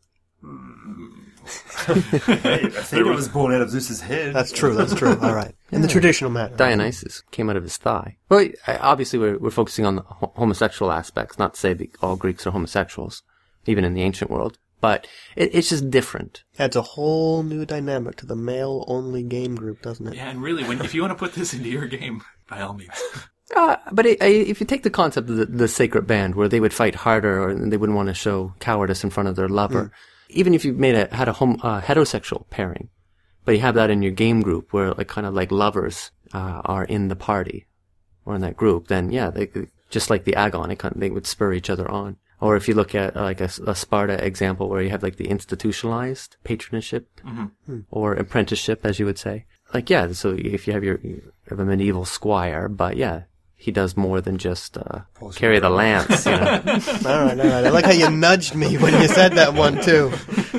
Hey, Athena was born out of Zeus's head. That's true. All right. In the traditional manner. Dionysus came out of his thigh. Well, obviously we're focusing on the homosexual aspects, not to say that all Greeks are homosexuals, even in the ancient world. But it's just different. Adds a whole new dynamic to the male-only game group, doesn't it? Yeah, and really, if you want to put this into your game, by all means. But if you take the concept of the sacred band, where they would fight harder or they wouldn't want to show cowardice in front of their lover, even if you had a heterosexual pairing, but you have that in your game group where like kind of like lovers are in the party or in that group, then yeah, they just like the Agon, they would spur each other on. Or if you look at like a Sparta example where you have like the institutionalized patronship or apprenticeship, as you would say. Like, yeah, so if you have a medieval squire, but yeah, he does more than just carry the lance, you know. All right. I like how you nudged me when you said that one, too.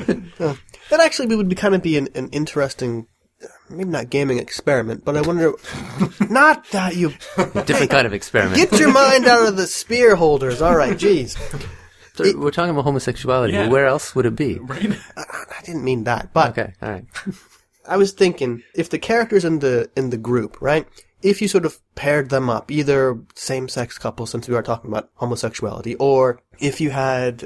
That actually would be an interesting, maybe not gaming experiment, but I wonder, not that you... Different kind of experiment. Get your mind out of the spear holders. All right, geez. So we're talking about homosexuality. Yeah. Where else would it be? Right? I didn't mean that, but... Okay, all right. I was thinking, if the characters in the group, right, if you sort of paired them up, either same-sex couples, since we are talking about homosexuality, or if you had,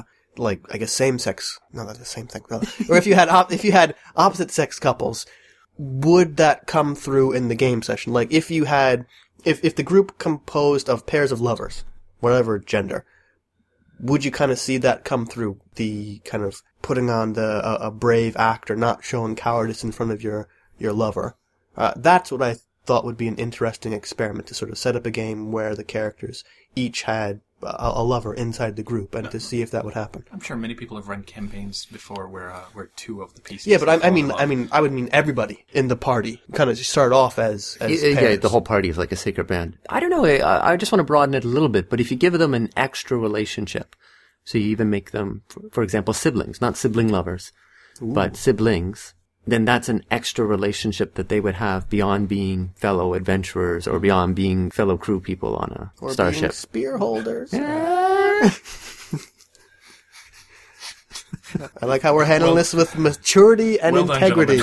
same-sex, no, that's the same thing, no. Or if you had opposite-sex couples, would that come through in the game session? Like, if you had, if the group composed of pairs of lovers, whatever gender, would you kind of see that come through, the kind of putting on a brave act or not showing cowardice in front of your lover? That's what I thought would be an interesting experiment, to sort of set up a game where the characters each had a lover inside the group, and to see if that would happen. I'm sure many people have run campaigns before where two of the pieces. Yeah, but I would mean everybody in the party kind of start off as pairs. Yeah, the whole party is like a sacred band. I don't know. I just want to broaden it a little bit. But if you give them an extra relationship, so you even make them, for example, siblings, not sibling lovers, but siblings, then that's an extra relationship that they would have beyond being fellow adventurers or beyond being fellow crew people on a starship. Being spear holders. Yeah. I like how we're handling this with maturity and integrity.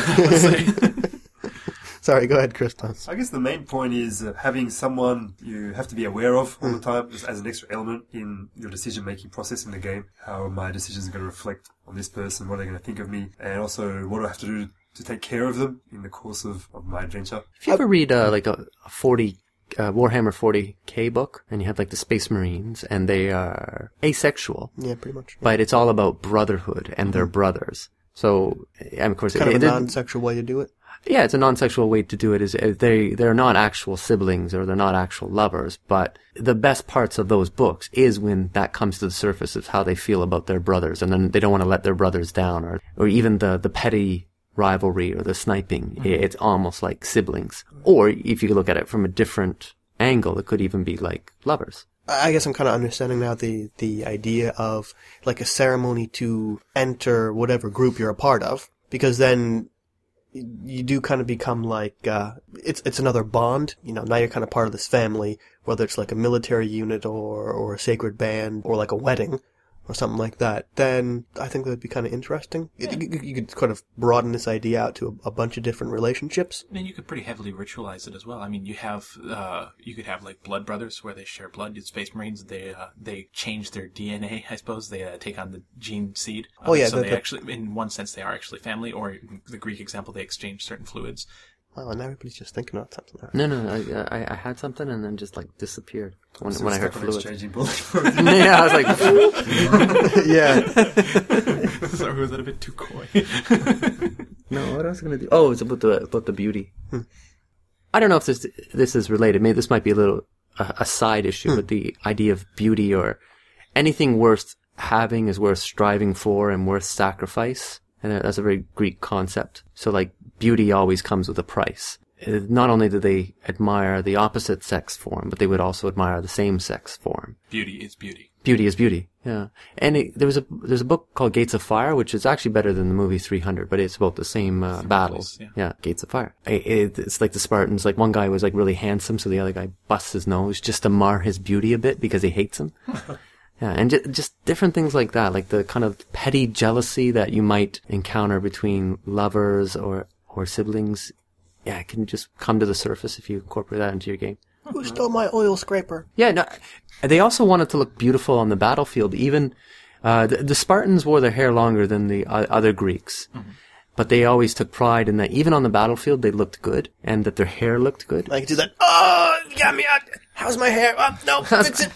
Sorry, go ahead, Chris. I guess the main point is having someone you have to be aware of all the time as an extra element in your decision-making process in the game. How are my decisions going to reflect on this person? What are they going to think of me? And also, what do I have to do to take care of them in the course of my adventure? If you ever read like a 40 Warhammer 40k book, and you have like the Space Marines, and they are asexual. Yeah, pretty much. But it's all about brotherhood and their brothers. So, and of course, kind of a non-sexual way to do it. Yeah, it's a non-sexual way to do it. Is they're not actual siblings or they're not actual lovers, but the best parts of those books is when that comes to the surface of how they feel about their brothers, and then they don't want to let their brothers down, or even the petty rivalry or the sniping. It's almost like siblings. Or if you look at it from a different angle, it could even be like lovers. I guess I'm kind of understanding now the idea of like a ceremony to enter whatever group you're a part of, because then you do kind of become like, it's another bond. You know, now you're kind of part of this family, whether it's like a military unit or a sacred band or like a wedding or something like that. Then I think that would be kind of interesting. Yeah. You could kind of broaden this idea out to a bunch of different relationships. And you could pretty heavily ritualize it as well. I mean, you could have like blood brothers where they share blood. Space Marines, they change their DNA, I suppose. They take on the gene seed. Oh yeah. So they actually, in one sense, they are actually family. Or in the Greek example, they exchange certain fluids. Wow, and everybody's just thinking about something there. No, I had something and then just like disappeared when I heard fluid. Exchanging bullets. Yeah, I was like, Yeah. Sorry, was that a bit too coy? no, what else am I gonna do? Oh, it's about the beauty. I don't know if this is related. Maybe this might be a little a side issue, but the idea of beauty or anything worth having is worth striving for and worth sacrifice. And that's a very Greek concept. So like beauty always comes with a price. Not only do they admire the opposite sex form, but they would also admire the same sex form. Beauty is beauty. Beauty is beauty. Yeah. And there's a book called Gates of Fire, which is actually better than the movie 300, but it's about the same battles. Yeah. Gates of Fire. It's like the Spartans. Like one guy was like really handsome, so the other guy busts his nose just to mar his beauty a bit because he hates him. Yeah, and just different things like that, like the kind of petty jealousy that you might encounter between lovers or siblings. Yeah, it can just come to the surface if you incorporate that into your game. Who stole my oil scraper? Yeah, no, they also wanted to look beautiful on the battlefield. Even the Spartans wore their hair longer than the other Greeks. Mm-hmm. But they always took pride in that even on the battlefield they looked good and that their hair looked good. Like do that, oh, you got me out. How's my hair? Oh, no, fix it.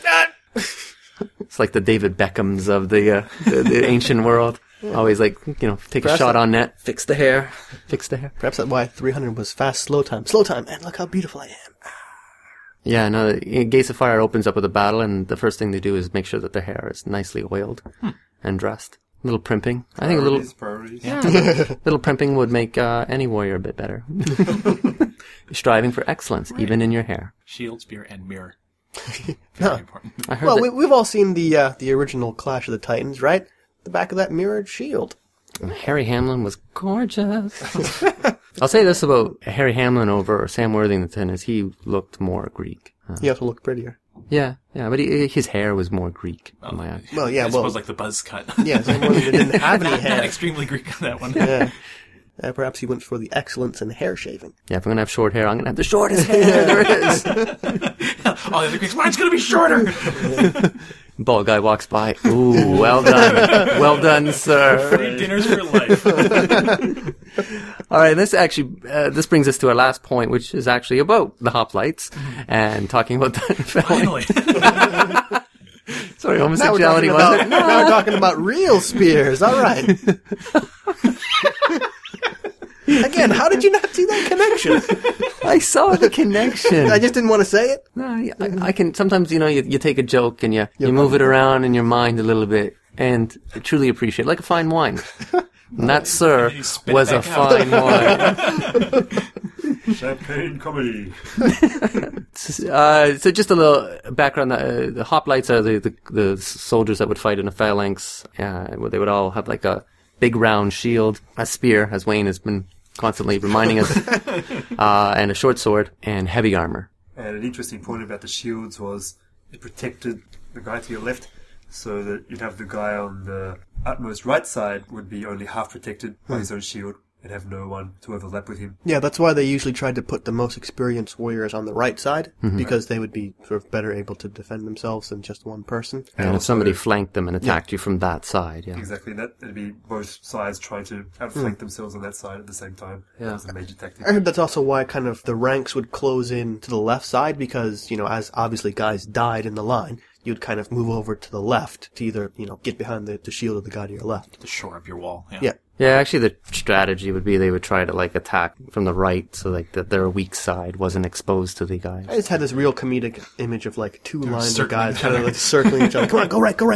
It's like the David Beckhams of the ancient world. Always like, take a shot on net, fix the hair. Perhaps that's why 300 was fast, slow time, and look how beautiful I am. Yeah, no, Gates of Fire opens up with a battle, and the first thing they do is make sure that their hair is nicely oiled and dressed. A little primping. I think Priorities. little primping would make any warrior a bit better. Striving for excellence, even in your hair. Shield, spear, and mirror. Very important. I heard Well, that we've all seen the original Clash of the Titans, right? The back of that mirrored shield. Harry Hamlin was gorgeous. I'll say this about Harry Hamlin over Sam Worthington is he looked more Greek. He also looked prettier. Yeah, but his hair was more Greek in my eyes. Well, yeah, I suppose like the buzz cut. Yeah, Sam Worthington didn't have any Not hair. extremely Greek on that one. Yeah. Perhaps he went for the excellence in hair shaving. Yeah, if I'm going to have short hair, I'm going to have the shortest hair there is. All the other Greeks, mine's going to be shorter. Bald guy walks by. Ooh, well done. Well done, sir. Free dinners for life. All right, this brings us to our last point, which is actually about the hoplites and talking about that family. Finally. Sorry, homosexuality wasn't. Now we're talking about real spears. All right. Again, how did you not see that connection? I saw the connection. I just didn't want to say it. No, I can sometimes, you take a joke and you move it around in your mind a little bit and truly appreciate it, like a fine wine. And that, sir, was a fine wine. Champagne comedy. So just a little background. The hoplites are the soldiers that would fight in a phalanx. Where they would all have like a big round shield, a spear, as Wayne has been constantly reminding us, and a short sword, and heavy armor. And an interesting point about the shields was it protected the guy to your left, so that you'd have the guy on the utmost right side would be only half protected by his own shield and have no one to overlap with him. Yeah, that's why they usually tried to put the most experienced warriors on the right side, because they would be sort of better able to defend themselves than just one person. And if somebody flanked them and attacked you from that side, Exactly, it'd be both sides trying to outflank themselves on that side at the same time. Yeah. That was a major tactic. I heard that's also why kind of the ranks would close in to the left side, because, as obviously guys died in the line, you'd kind of move over to the left to either, get behind the shield of the guy to your left. To shore up your wall. Yeah. Yeah, actually the strategy would be they would try to attack from the right so that their weak side wasn't exposed to the guys. I just had this real comedic image of two lines of circling guys each kind other. of circling each other. Come on, go right, go right, go right.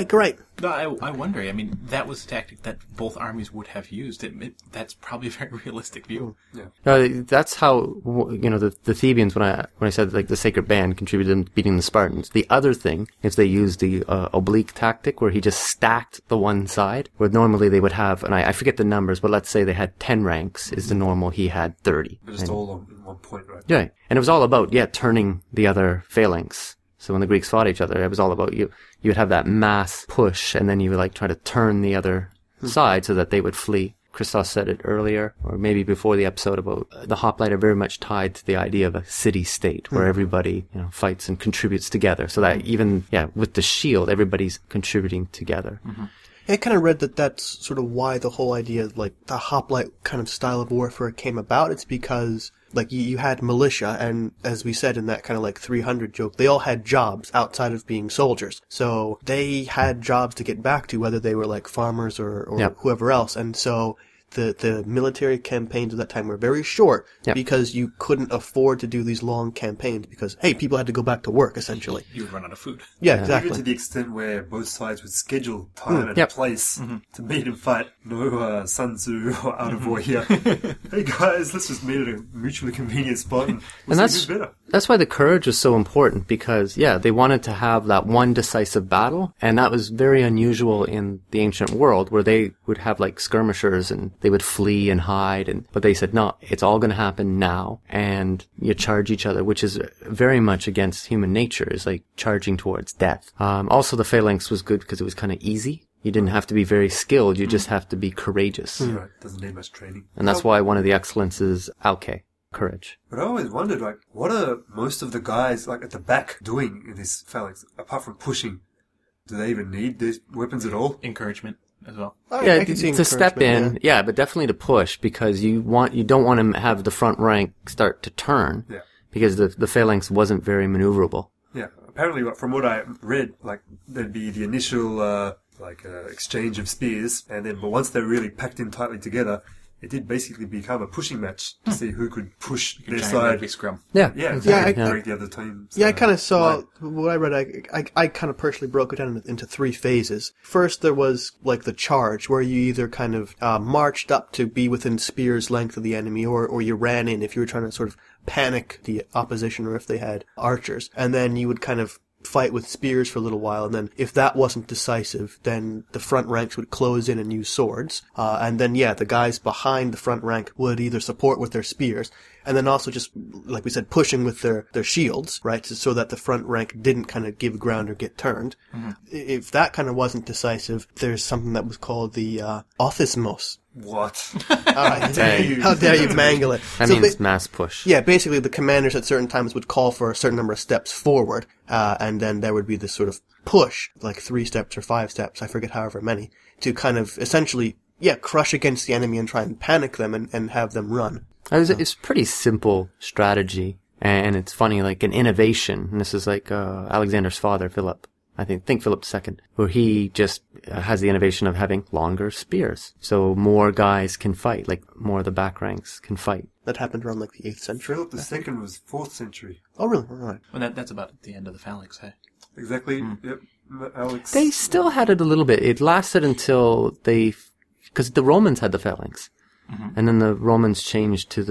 No, I wonder. I mean, that was a tactic that both armies would have used. That's probably a very realistic view. That's how, the Thebians, when I said like the Sacred Band contributed in beating the Spartans. The other thing is they used the oblique tactic where he just stacked the one side, where normally they would have, and I forget the numbers, but let's say they had 10 ranks is the normal, he had 30. But just all on one point, right? Yeah, and it was all about, turning the other phalanx. So when the Greeks fought each other, it was all about you would have that mass push, and then you would like try to turn the other side so that they would flee. Christos said it earlier, or maybe before the episode, about the hoplite are very much tied to the idea of a city-state where everybody, fights and contributes together. So that even, with the shield, everybody's contributing together. Mm-hmm. I kind of read that that's sort of why the whole idea of, like, the hoplite kind of style of warfare came about. It's because, like, you had militia, and as we said in that kind of, like, 300 joke, they all had jobs outside of being soldiers. So they had jobs to get back to, whether they were, like, farmers or whoever else. And so the military campaigns of that time were very short because you couldn't afford to do these long campaigns because, hey, people had to go back to work, essentially. You would run out of food. Yeah, exactly. Even to the extent where both sides would schedule time and place to meet and fight. No Sun Tzu or Out of War here. Hey guys, let's just meet at a mutually convenient spot and do better. That's why the courage was so important because, they wanted to have that one decisive battle, and that was very unusual in the ancient world where they would have like skirmishers and they would flee and hide, but they said, no, it's all going to happen now, and you charge each other, which is very much against human nature, is like charging towards death. Also, the phalanx was good because it was kind of easy. You didn't have to be very skilled, you just have to be courageous. Right, doesn't need much training. And that's why one of the excellences, Alke, courage. But I always wondered, like, what are most of the guys, like, at the back doing in this phalanx, apart from pushing? Do they even need these weapons at all? Encouragement as well. I can see to step in, but definitely to push, because you don't want to have the front rank start to turn, because the phalanx wasn't very maneuverable. Yeah, apparently from what I read, like, there'd be the initial, exchange of spears, but once they're really packed in tightly together, it did basically become a pushing match to see who could push their side. Rugby scrum. Yeah. Yeah, exactly. Break the other team. Yeah, I kind of saw, what I read, I kind of personally broke it down into three phases. First, there was, like, the charge, where you either kind of marched up to be within spear's length of the enemy, or you ran in if you were trying to sort of panic the opposition, or if they had archers. And then you would kind of fight with spears for a little while, and then if that wasn't decisive, then the front ranks would close in and use swords. And then, the guys behind the front rank would either support with their spears, and then also just, like we said, pushing with their shields, right, so that the front rank didn't kind of give ground or get turned. Mm-hmm. If that kind of wasn't decisive, there's something that was called the Othismos. What? How dare you mangle it? That means mass push. Yeah, basically the commanders at certain times would call for a certain number of steps forward, and then there would be this sort of push, like 3 steps or 5 steps, I forget however many, to kind of essentially, crush against the enemy and try and panic them and have them run. It's a pretty simple strategy, and it's funny, like an innovation, and this is like Alexander's father, Philip. I think Philip II, where he just has the innovation of having longer spears. So more guys can fight, like more of the back ranks can fight. That happened around like the 8th century. Philip II was 4th century. Oh, really? All right. Well, that's about the end of the phalanx, hey? Exactly. Yep. Alex. They still had it a little bit. It lasted until because the Romans had the phalanx. Mm-hmm. And then the Romans changed to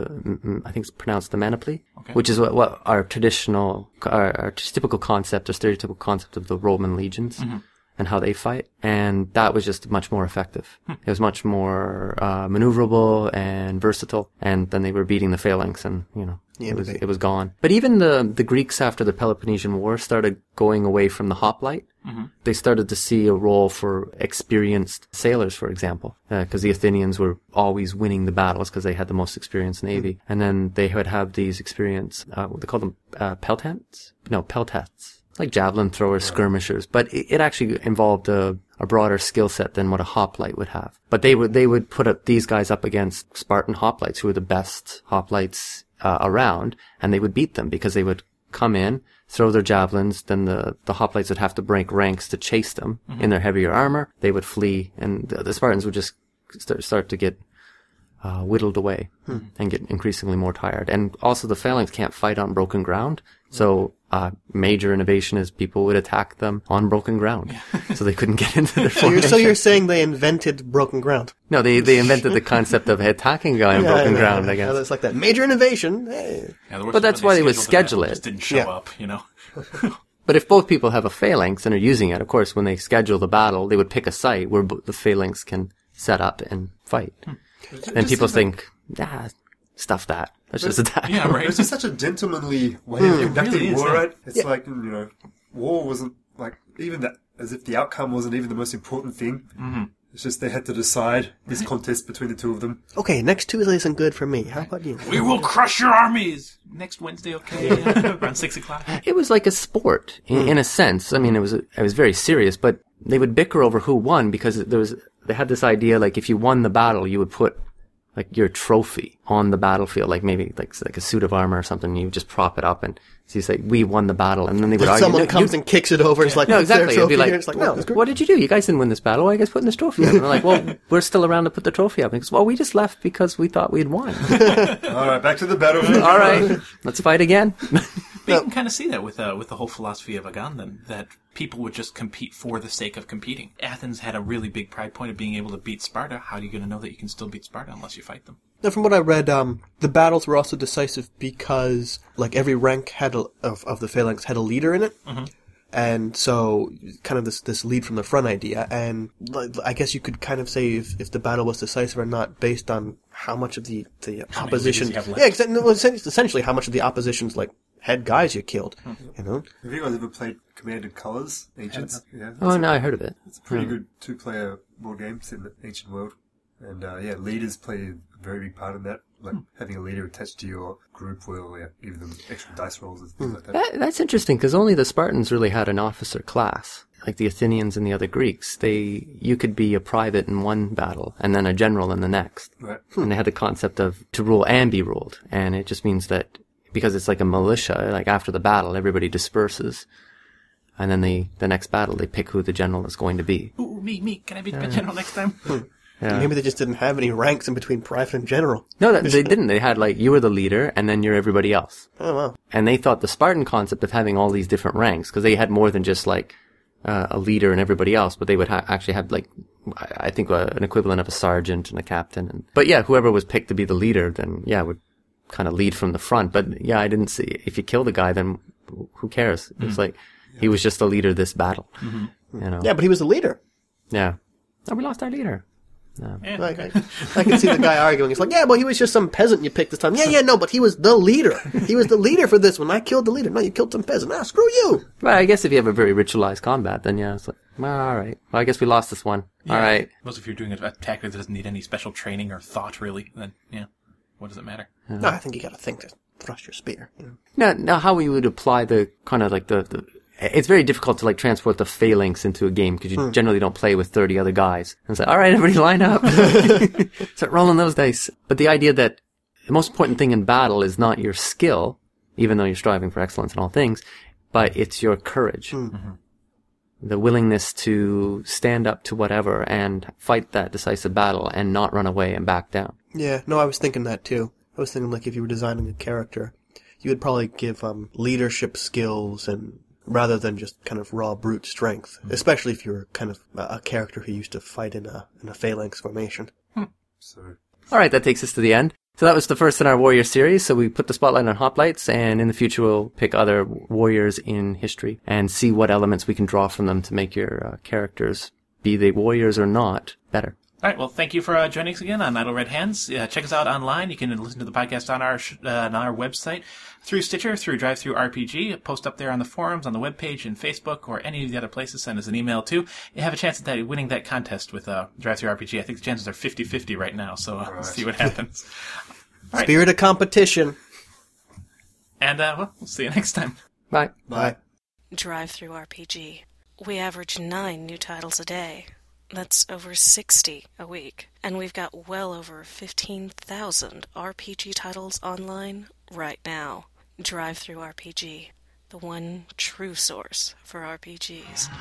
I think it's pronounced the Manipli, which is what our traditional, our typical concept or stereotypical concept of the Roman legions and how they fight. And that was just much more effective. It was much more maneuverable and versatile. And then they were beating the phalanx and, it was gone. But even the Greeks after the Peloponnesian War started going away from the hoplite. Mm-hmm. They started to see a role for experienced sailors, for example, because the Athenians were always winning the battles because they had the most experienced navy. Mm-hmm. And then they would have these experienced, they call them peltants? No, peltats. Like javelin throwers, skirmishers. But it actually involved a broader skill set than what a hoplite would have. But they would put these guys up against Spartan hoplites, who were the best hoplites around, and they would beat them because they would come in, throw their javelins, then the hoplites would have to break ranks to chase them in their heavier armor. They would flee, and the Spartans would just start to get whittled away and get increasingly more tired. And also the phalanx can't fight on broken ground. So major innovation is people would attack them on broken ground. So they couldn't get into their formation. So you're saying they invented broken ground? No, they invented the concept of attacking a guy on broken ground, I guess. It's like that major innovation. Hey. But that's why they would schedule it. Just didn't show up, you know. But if both people have a phalanx and are using it, of course, when they schedule the battle, they would pick a site where the phalanx can set up and fight. And people think, stuff that. Let's just attack. Yeah, right. It's just such a gentlemanly way of conducting really is, war, yeah. right? It's like, war wasn't like, even that, as if the outcome wasn't even the most important thing. Mm-hmm. It's just they had to decide this contest between the two of them. Okay, next Tuesday isn't good for me. How about you? We will crush your armies! Next Wednesday, okay? Around 6 o'clock. It was like a sport, in a sense. I mean, it was very serious, but they would bicker over who won because they had this idea, like, if you won the battle, you would put, like, your trophy on the battlefield, like maybe like a suit of armor or something, and you would just prop it up, and so you say, we won the battle, and then they would argue. Someone comes and kicks it over, it's like, no, exactly. It'd be like, it's like, no, it's what did you do? You guys didn't win this battle. Why are you guys putting this trophy up? And they're like, well, we're still around to put the trophy up. And he goes, well, we just left because we thought we'd won. All right, back to the battlefield. All right, let's fight again. But you can kind of see that with the whole philosophy of Agamben, that people would just compete for the sake of competing. Athens had a really big pride point of being able to beat Sparta. How are you going to know that you can still beat Sparta unless you fight them? Now, from what I read, the battles were also decisive because, like, every rank had of the phalanx had a leader in it. Mm-hmm. And so, kind of this lead from the front idea. And I guess you could kind of say if the battle was decisive or not based on how much of the opposition... essentially how much of the opposition's, like, head guys you killed. Mm-hmm. You know? Have you guys ever played Command and Colors, Ancients? Yeah. Oh, no, I heard of it. It's a pretty good two-player board game set in the ancient world. And, leaders play a very big part in that. Like, having a leader attached to your group will give them extra dice rolls and things like that. That's interesting, because only the Spartans really had an officer class. Like the Athenians and the other Greeks, you could be a private in one battle, and then a general in the next. Right. And they had the concept of to rule and be ruled. And it just means that, because it's like a militia, like after the battle, everybody disperses. And then the next battle, they pick who the general is going to be. Ooh, me. Can I be the general next time? Yeah. Maybe they just didn't have any ranks in between private and general. No, they didn't. They had, like, you were the leader, and then you're everybody else. Oh, wow. And they thought the Spartan concept of having all these different ranks, because they had more than just, like, a leader and everybody else, but they would actually have, like, I think an equivalent of a sergeant and a captain. But yeah, whoever was picked to be the leader, then, would kind of lead from the front. But yeah, I didn't see, if you kill the guy, then who cares? It's like, he was just the leader of this battle. Mm-hmm. You know? Yeah, but he was the leader. Yeah. Oh, we lost our leader. No. Yeah. I can see the guy arguing. He's like, yeah, well, he was just some peasant you picked this time. Yeah, no, but he was the leader. He was the leader for this one. I killed the leader. No, you killed some peasant. Ah, screw you. Well, I guess if you have a very ritualized combat, then it's like, well, all right. Well, I guess we lost this one. Yeah. All right. Most if you're doing an attack that doesn't need any special training or thought, really, then, what does it matter? No, I think you got to think to thrust your spear. You know? Now, how we would apply the kind of like the it's very difficult to, like, transport the phalanx into a game because you generally don't play with 30 other guys and say, all right, everybody line up. Start rolling those dice. But the idea that the most important thing in battle is not your skill, even though you're striving for excellence in all things, but it's your courage. Mm-hmm. The willingness to stand up to whatever and fight that decisive battle and not run away and back down. Yeah, no, I was thinking that too. I was thinking, like, if you were designing a character, you would probably give leadership skills and rather than just kind of raw brute strength, especially if you're kind of a character who used to fight in a phalanx formation. So, all right, that takes us to the end. So that was the first in our Warrior series. So we put the spotlight on hoplites, and in the future we'll pick other warriors in history and see what elements we can draw from them to make your characters, be they warriors or not, better. All right, well, thank you for joining us again on Idle Red Hands. Check us out online. You can listen to the podcast on our website, through Stitcher, through DriveThruRPG. Post up there on the forums, on the webpage, in Facebook, or any of the other places. Send us an email, too. You have a chance at winning that contest with DriveThruRPG. I think the chances are 50-50 right now, so we'll see what happens. All right. Spirit of competition. And, we'll see you next time. Bye. Bye. DriveThruRPG. We average 9 new titles a day. That's over 60 a week. And we've got well over 15,000 RPG titles online right now. DriveThruRPG, the one true source for RPGs.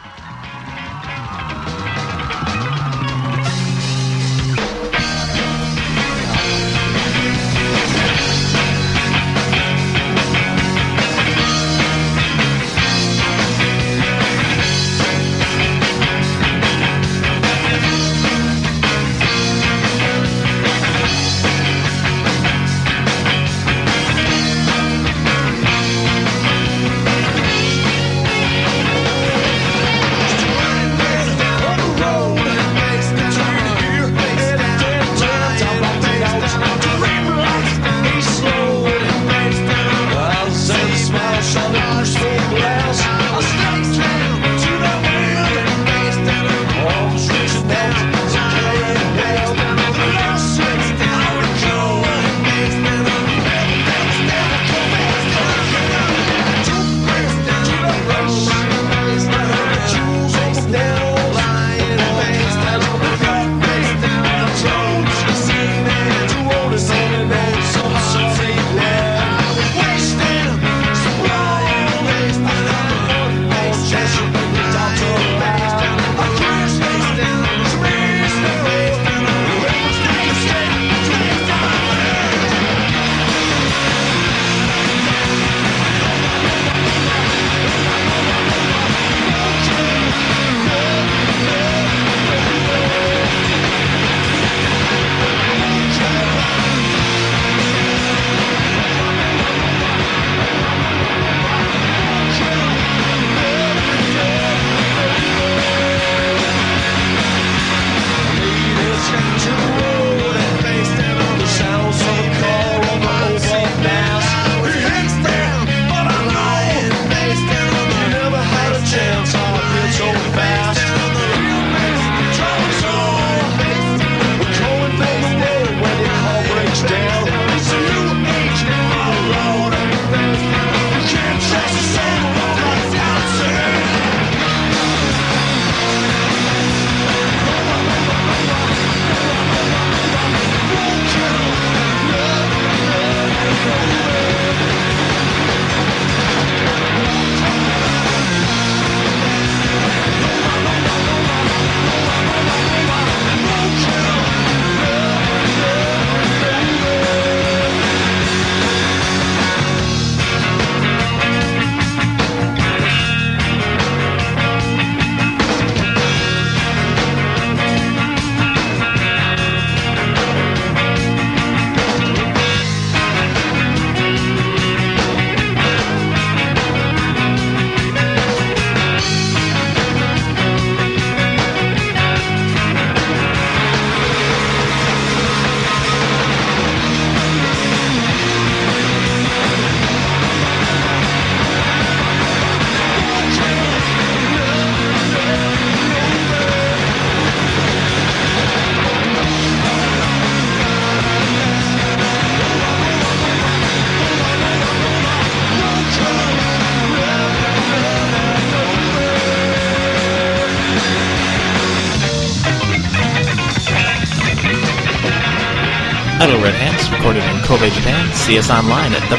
Idle Red Hands, recorded in Kobe, Japan. See us online at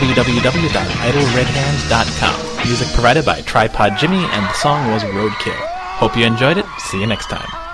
www.idleredhands.com. Music provided by Tripod Jimmy, and the song was Roadkill. Hope you enjoyed it. See you next time.